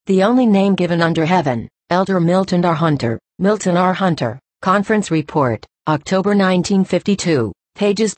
the only name given under heaven. Elder Milton R. Hunter, Milton R. Hunter, Conference Report, October 1952, pages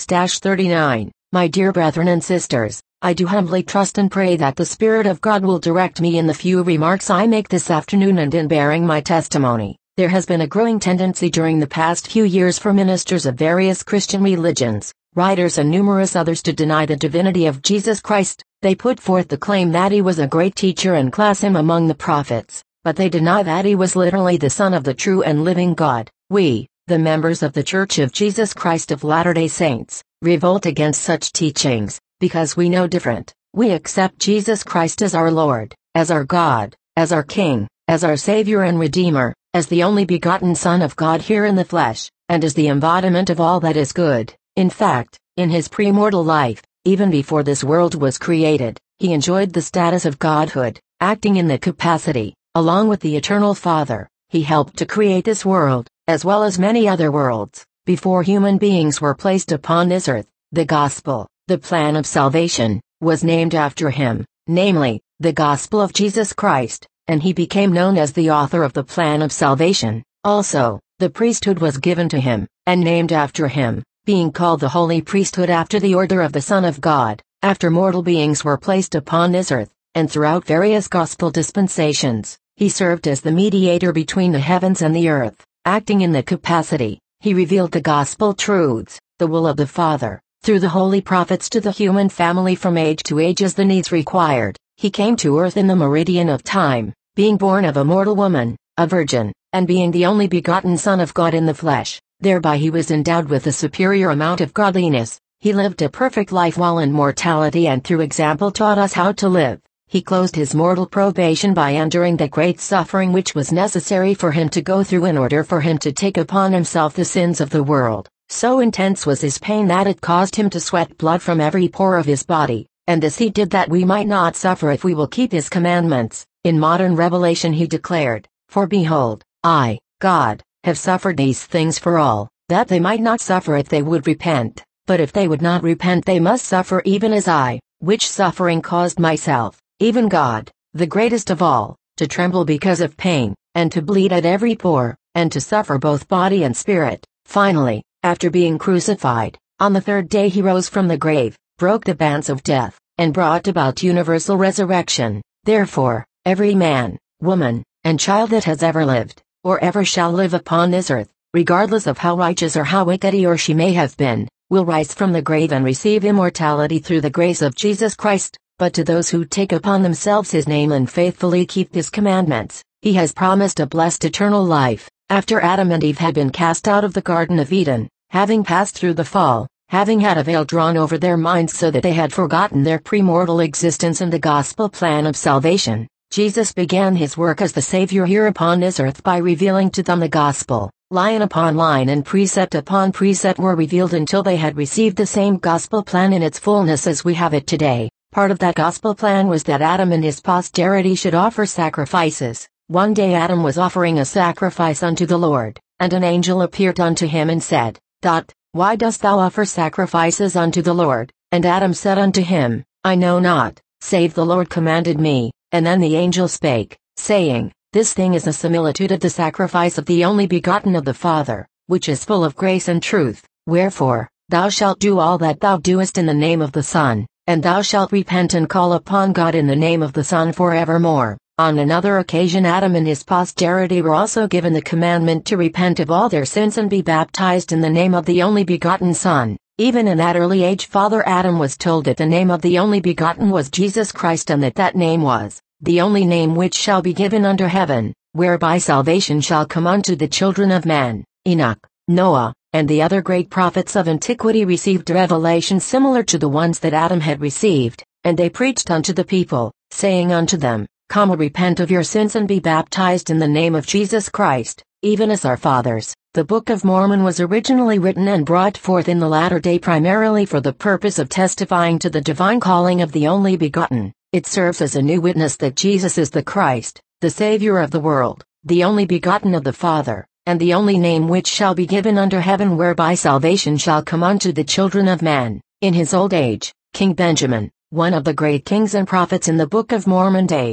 36-39. My dear brethren and sisters, I do humbly trust and pray that the Spirit of God will direct me in the few remarks I make this afternoon and in bearing my testimony. There has been a growing tendency during the past few years for ministers of various Christian religions, writers and numerous others to deny the divinity of Jesus Christ. They put forth the claim that he was a great teacher and class him among the prophets, but they deny that he was literally the Son of the true and living God. We, the members of the Church of Jesus Christ of Latter-day Saints, revolt against such teachings, because we know different. We accept Jesus Christ as our Lord, as our God, as our King, as our Savior and Redeemer, as the only begotten Son of God here in the flesh, and as the embodiment of all that is good. In fact, in his premortal life, even before this world was created, he enjoyed the status of godhood, acting in the capacity, along with the eternal Father. He helped to create this world, as well as many other worlds, before human beings were placed upon this earth. The gospel, the plan of salvation, was named after him, namely, the gospel of Jesus Christ, and he became known as the author of the plan of salvation. Also, the priesthood was given to him, and named after him, being called the holy priesthood after the order of the Son of God. After mortal beings were placed upon this earth, and throughout various gospel dispensations, he served as the mediator between the heavens and the earth, acting in the capacity. He revealed the gospel truths, the will of the Father, through the holy prophets to the human family from age to age as the needs required. He came to earth in the meridian of time, being born of a mortal woman, a virgin, and being the only begotten Son of God in the flesh. Thereby he was endowed with a superior amount of godliness. He lived a perfect life while in mortality and through example taught us how to live. He closed his mortal probation by enduring the great suffering which was necessary for him to go through in order for him to take upon himself the sins of the world. So intense was his pain that it caused him to sweat blood from every pore of his body, and this he did that we might not suffer if we will keep his commandments. In modern revelation he declared, "For behold, I, God, have suffered these things for all, that they might not suffer if they would repent. But if they would not repent they must suffer even as I, which suffering caused myself, even God, the greatest of all, to tremble because of pain, and to bleed at every pore, and to suffer both body and spirit." Finally, after being crucified, on the third day he rose from the grave, broke the bands of death, and brought about universal resurrection. Therefore, every man, woman, and child that has ever lived, or ever shall live upon this earth, regardless of how righteous or how wicked he or she may have been, will rise from the grave and receive immortality through the grace of Jesus Christ. But to those who take upon themselves his name and faithfully keep his commandments, he has promised a blessed eternal life. After Adam and Eve had been cast out of the Garden of Eden, having passed through the fall, having had a veil drawn over their minds so that they had forgotten their premortal existence and the gospel plan of salvation, Jesus began his work as the Savior here upon this earth by revealing to them the gospel. Line upon line and precept upon precept were revealed until they had received the same gospel plan in its fullness as we have it today. Part of that gospel plan was that Adam and his posterity should offer sacrifices. One day Adam was offering a sacrifice unto the Lord, and an angel appeared unto him and said, "Why dost thou offer sacrifices unto the Lord?" And Adam said unto him, "I know not, save the Lord commanded me." And then the angel spake, saying, "This thing is a similitude of the sacrifice of the only begotten of the Father, which is full of grace and truth. Wherefore, thou shalt do all that thou doest in the name of the Son, and thou shalt repent and call upon God in the name of the Son forevermore." On another occasion Adam and his posterity were also given the commandment to repent of all their sins and be baptized in the name of the only begotten Son. Even in that early age Father Adam was told that the name of the only begotten was Jesus Christ and that that name was the only name which shall be given under heaven, whereby salvation shall come unto the children of man. Enoch, Noah, and the other great prophets of antiquity received revelation similar to the ones that Adam had received, and they preached unto the people, saying unto them, "Come, repent of your sins and be baptized in the name of Jesus Christ, even as our fathers." The Book of Mormon was originally written and brought forth in the latter day primarily for the purpose of testifying to the divine calling of the only begotten. It serves as a new witness that Jesus is the Christ, the Savior of the world, the only begotten of the Father, and the only name which shall be given under heaven whereby salvation shall come unto the children of man. In his old age, King Benjamin, one of the great kings and prophets in the Book of Mormon days,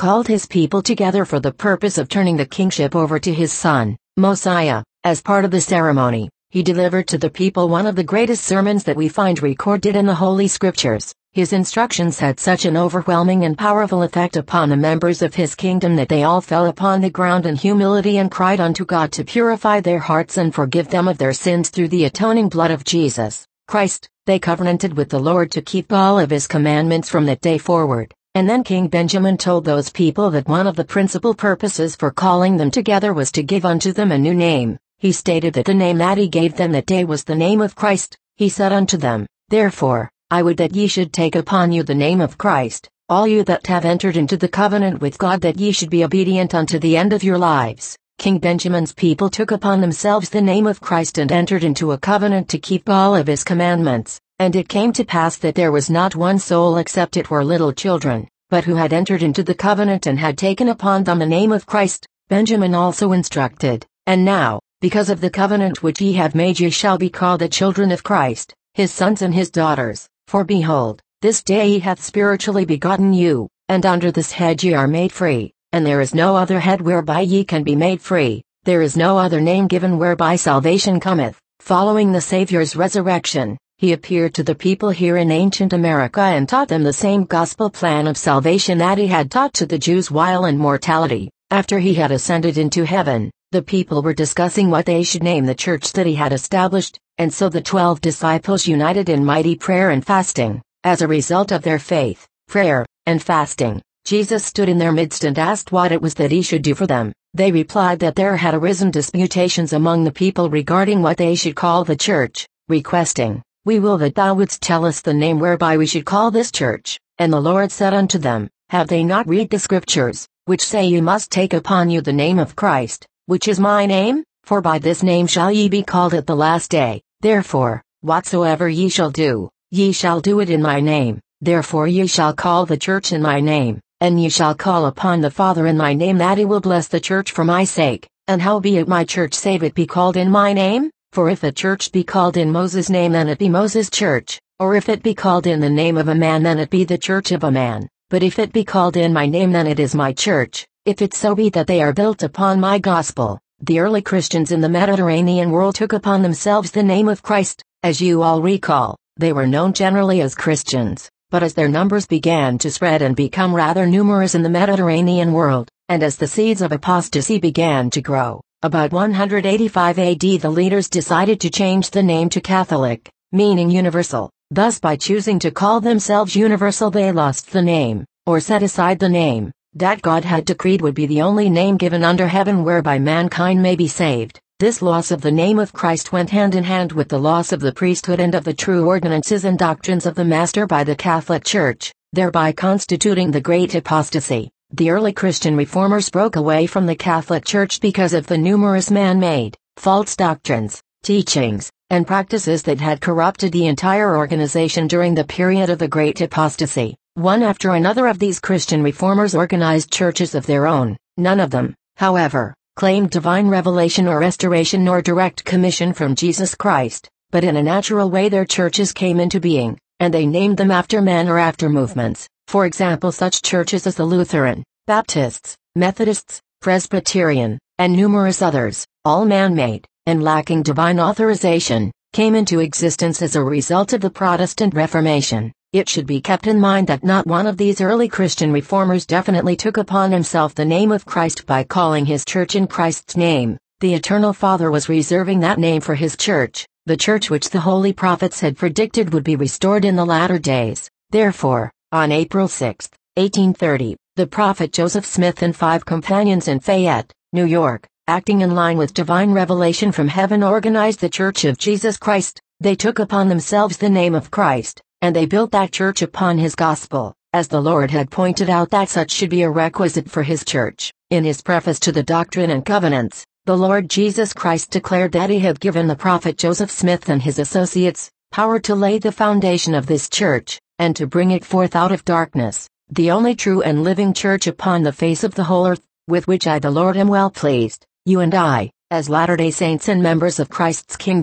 called his people together for the purpose of turning the kingship over to his son, Mosiah. As part of the ceremony, he delivered to the people one of the greatest sermons that we find recorded in the Holy Scriptures. His instructions had such an overwhelming and powerful effect upon the members of his kingdom that they all fell upon the ground in humility and cried unto God to purify their hearts and forgive them of their sins through the atoning blood of Jesus Christ. They covenanted with the Lord to keep all of his commandments from that day forward. And then King Benjamin told those people that one of the principal purposes for calling them together was to give unto them a new name. He stated that the name that he gave them that day was the name of Christ. He said unto them, Therefore, I would that ye should take upon you the name of Christ, all you that have entered into the covenant with God, that ye should be obedient unto the end of your lives. King Benjamin's people took upon themselves the name of Christ and entered into a covenant to keep all of his commandments. And it came to pass that there was not one soul except it were little children, but who had entered into the covenant and had taken upon them the name of Christ. Benjamin also instructed, And now, because of the covenant which ye have made, ye shall be called the children of Christ, his sons and his daughters. For behold, this day he hath spiritually begotten you, and under this head ye are made free, and there is no other head whereby ye can be made free, there is no other name given whereby salvation cometh. Following the Savior's resurrection, he appeared to the people here in ancient America and taught them the same gospel plan of salvation that he had taught to the Jews while in mortality. After he had ascended into heaven, the people were discussing what they should name the church that he had established, and so the 12 disciples united in mighty prayer and fasting. As a result of their faith, prayer, and fasting, Jesus stood in their midst and asked what it was that he should do for them. They replied that there had arisen disputations among the people regarding what they should call the church, requesting, We will that thou wouldst tell us the name whereby we should call this church. And the Lord said unto them, Have they not read the Scriptures, which say ye must take upon you the name of Christ, which is my name? For by this name shall ye be called at the last day. Therefore, whatsoever ye shall do, ye shall do it in my name. Therefore ye shall call the church in my name, and ye shall call upon the Father in my name, that he will bless the church for my sake. And howbeit my church save it be called in my name? For if a church be called in Moses' name, then it be Moses' church, or if it be called in the name of a man, then it be the church of a man. But if it be called in my name, then it is my church, if it so be that they are built upon my gospel. The early Christians in the Mediterranean world took upon themselves the name of Christ. As you all recall, they were known generally as Christians, but as their numbers began to spread and become rather numerous in the Mediterranean world, and as the seeds of apostasy began to grow, about 185 AD the leaders decided to change the name to Catholic, meaning universal. Thus by choosing to call themselves universal they lost the name, or set aside the name, that God had decreed would be the only name given under heaven whereby mankind may be saved. This loss of the name of Christ went hand in hand with the loss of the priesthood and of the true ordinances and doctrines of the Master by the Catholic Church, thereby constituting the great apostasy. The early Christian reformers broke away from the Catholic Church because of the numerous man-made, false doctrines, teachings, and practices that had corrupted the entire organization during the period of the great apostasy. One after another of these Christian reformers organized churches of their own. None of them, however, claimed divine revelation or restoration nor direct commission from Jesus Christ, but in a natural way their churches came into being, and they named them after men or after movements. For example, such churches as the Lutheran, Baptists, Methodists, Presbyterian, and numerous others, all man-made, and lacking divine authorization, came into existence as a result of the Protestant Reformation. It should be kept in mind that not one of these early Christian reformers definitely took upon himself the name of Christ by calling his church in Christ's name. The Eternal Father was reserving that name for his church, the church which the holy prophets had predicted would be restored in the latter days. Therefore, on April 6, 1830, the prophet Joseph Smith and 5 companions in Fayette, New York, acting in line with divine revelation from heaven, organized the Church of Jesus Christ. They took upon themselves the name of Christ, and they built that church upon his gospel, as the Lord had pointed out that such should be a requisite for his church. In his preface to the Doctrine and Covenants, the Lord Jesus Christ declared that he had given the prophet Joseph Smith and his associates power to lay the foundation of this church, and to bring it forth out of darkness, the only true and living church upon the face of the whole earth, with which I the Lord am well pleased. You and I, as Latter-day Saints and members of Christ's kingdom,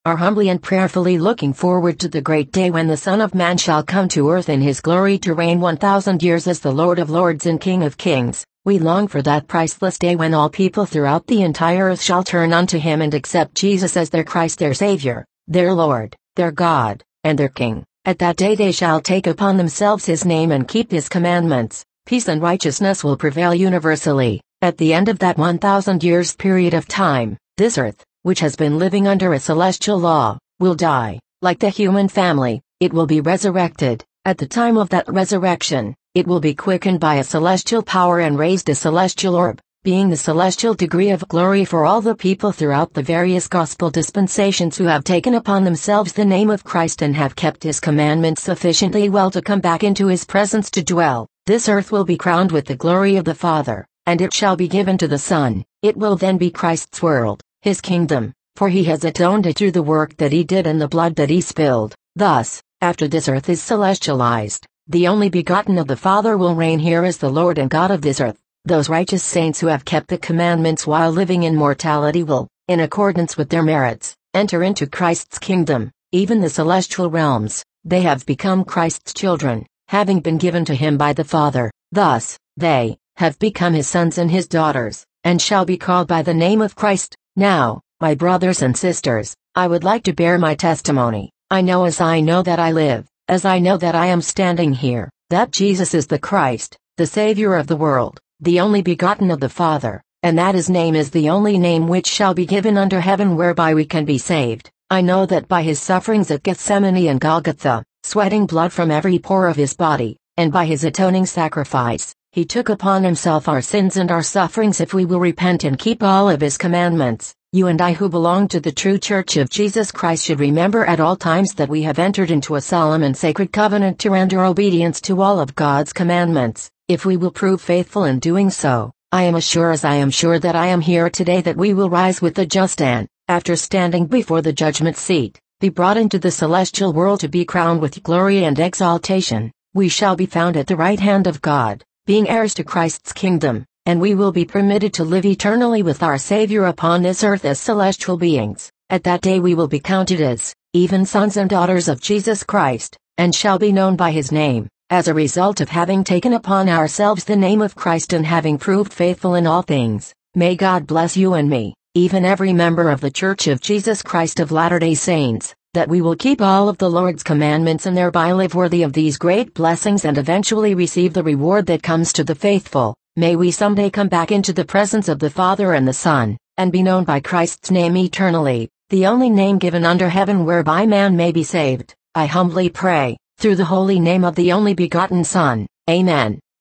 are humbly and prayerfully looking forward to the great day when the Son of Man shall come to earth in his glory to reign 1,000 years as the Lord of Lords and King of Kings. We long for that priceless day when all people throughout the entire earth shall turn unto him and accept Jesus as their Christ, their Savior, their Lord, their God, and their King. At that day they shall take upon themselves his name and keep his commandments. Peace and righteousness will prevail universally. At the end of that 1,000 years period of time, this earth, which has been living under a celestial law, will die. Like the human family, it will be resurrected. At the time of that resurrection, it will be quickened by a celestial power and raised a celestial orb, being the celestial degree of glory for all the people throughout the various gospel dispensations who have taken upon themselves the name of Christ and have kept his commandments sufficiently well to come back into his presence to dwell. This earth will be crowned with the glory of the Father, and it shall be given to the Son. It will then be Christ's world, his kingdom, for he has atoned it through the work that he did and the blood that he spilled. Thus, after this earth is celestialized, the only begotten of the Father will reign here as the Lord and God of this earth. Those righteous saints who have kept the commandments while living in mortality will, in accordance with their merits, enter into Christ's kingdom, even the celestial realms. They have become Christ's children, having been given to him by the Father. Thus, they have become his sons and his daughters, and shall be called by the name of Christ. Now, my brothers and sisters, I would like to bear my testimony. I know as I know that I live, as I know that I am standing here, that Jesus is the Christ, the Savior of the world, the only begotten of the Father, and that his name is the only name which shall be given under heaven whereby we can be saved. I know that by his sufferings at Gethsemane and Golgotha, sweating blood from every pore of his body, and by his atoning sacrifice, he took upon himself our sins and our sufferings if we will repent and keep all of his commandments. You and I who belong to the true Church of Jesus Christ should remember at all times that we have entered into a solemn and sacred covenant to render obedience to all of God's commandments. If we will prove faithful in doing so, I am as sure that I am here today that we will rise with the just and, after standing before the judgment seat, be brought into the celestial world to be crowned with glory and exaltation. We shall be found at the right hand of God, being heirs to Christ's kingdom, and we will be permitted to live eternally with our Savior upon this earth as celestial beings. At that day we will be counted as, even sons and daughters of Jesus Christ, and shall be known by his name, as a result of having taken upon ourselves the name of Christ and having proved faithful in all things. May God bless you and me, even every member of the Church of Jesus Christ of Latter-day Saints, that we will keep all of the Lord's commandments and thereby live worthy of these great blessings and eventually receive the reward that comes to the faithful. May we someday come back into the presence of the Father and the Son, and be known by Christ's name eternally, the only name given under heaven whereby man may be saved. I humbly pray, through the holy name of the only begotten Son. Amen.